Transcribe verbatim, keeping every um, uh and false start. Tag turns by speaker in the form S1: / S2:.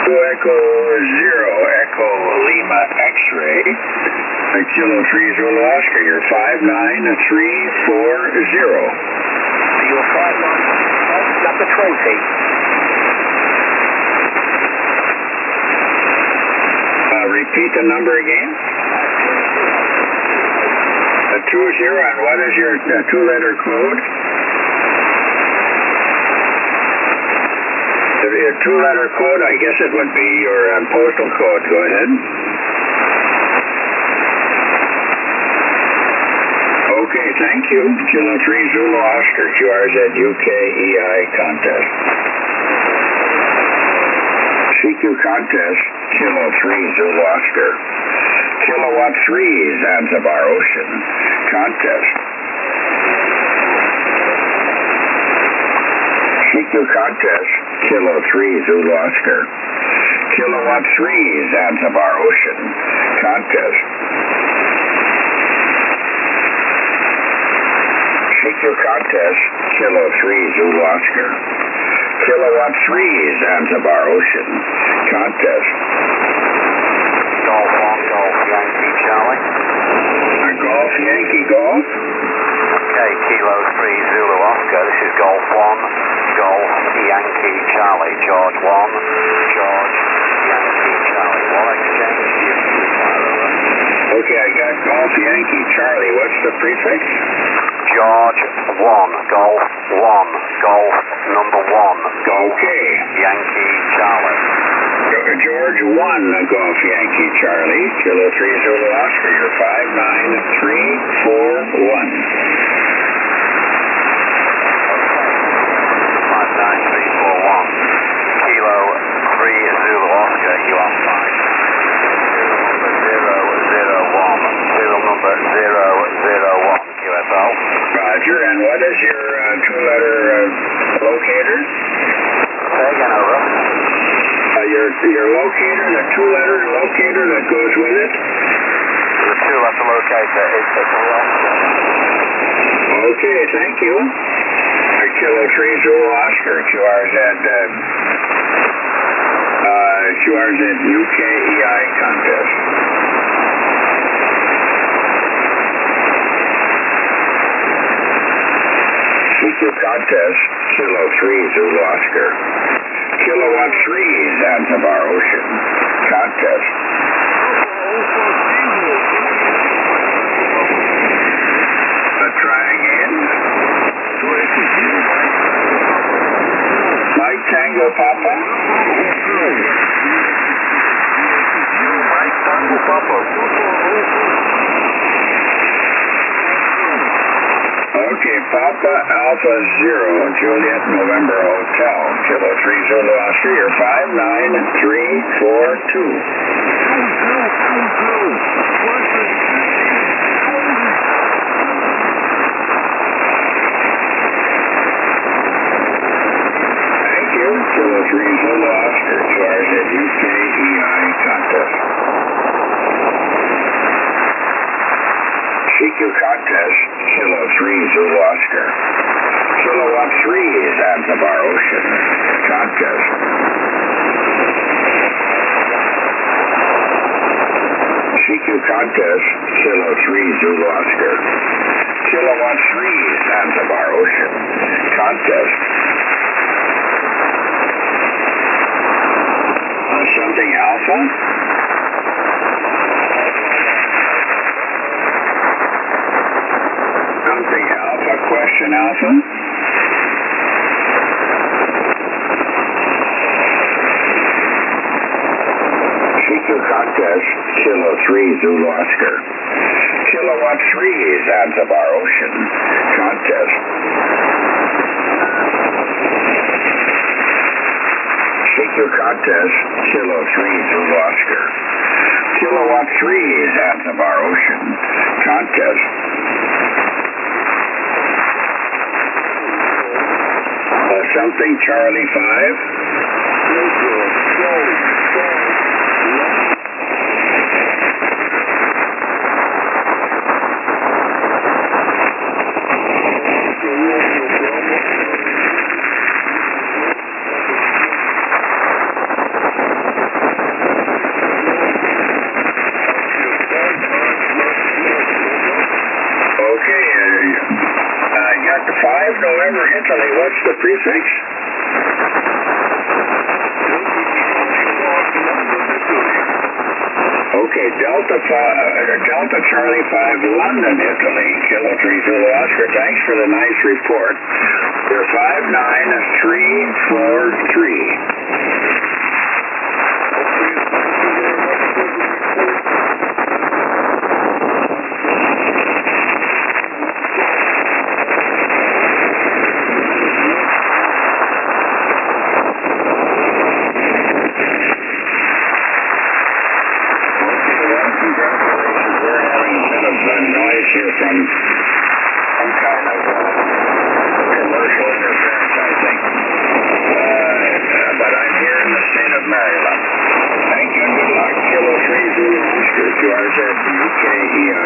S1: Echo Echo Zero, Echo Lima X-ray, Kilo three Zulu Oscar, you're five nine three four zero.
S2: You're five nine, number twenty.
S1: Uh, repeat the number again. A two zero, and what is your uh, two-letter code? Your two-letter code, I guess it would be your uh, postal code. Go ahead. Okay, thank you. Kilo three Zulu Oscar, Q R Z U K E I contest. C Q contest, Kilo three Zulu Oscar. Kilowatt three, Zanzibar Ocean. Contest. C Q contest, Kilo three Zulu Oscar. Kilowatt three, Zanzibar Ocean. Contest. C Q contest, Kilo three Zulu Oscar. Kilowatt three, Zanzibar Ocean. Contest.
S2: Golf one, Golf Yankee Charlie.
S1: A Golf Yankee Golf.
S2: Okay, Kilo three Zulu Oscar. This is Golf one, Golf Yankee Charlie. George one, George Yankee Charlie. What exchange do you require over?
S1: Okay, I got Golf Yankee Charlie. What's the prefix?
S2: George one, Golf one, Golf number one.
S1: Okay.
S2: Yankee Charlie.
S1: George one, Golf Yankee Charlie. Kilo three Zulu Oscar, you're five nine three four one.
S2: five nine three four one. Kilo three Zulu Oscar, you are fine. Serial number zero zero one. Serial number zero zero one, Q F L.
S1: Roger, and what is your uh, two-letter uh, locator?
S2: Say again, over.
S1: Uh, your, your locator, the two-letter locator that goes with it?
S2: The two-letter locator is it's a Oscar.
S1: Okay, thank you. Uh, Kilo three Zulu Oscar, Q R Z, uh, uh, Q R Z U K E I contest. C Q contest, Kilo three Zulu Oscar. Kilowatt three, Zanzibar Ocean. Contest. Uh, try again. Mike Tango Papa. Mike Tango Papa. Okay, Papa Alpha Zero, Juliet November Hotel, Kilo three Zulu Oscar, you're five nine three four two. Thank you, Kilo three Zulu Oscar, Q R Z U K E I contest. C Q contest, Kilo three Zulu Oscar. Kilowatt three, Zanzibar Ocean. Contest. C Q contest, Kilo three Zulu Oscar. Kilowatt three, Zanzibar Ocean. Contest. Uh, something Alpha. Something Alpha, question Alpha. C Q contest, Kilo three Zulu Oscar. Kilowatt three, Zanzibar Ocean. Contest. C Q contest, Kilo three Zulu Oscar. Kilowatt three, Zanzibar Ocean. Contest. Uh, something Charlie five. Italy. What's the prefix? Okay, Delta, uh, Delta Charlie five, London, Italy, Kilo three Zulu Oscar. Thanks for the nice report. They're five nine three four three. Here from some kind of uh, commercial interference, I think. Uh, but I'm here in the state of Maryland. Thank you and good luck. Kilo three Zulu Oscar to R Z U K E R.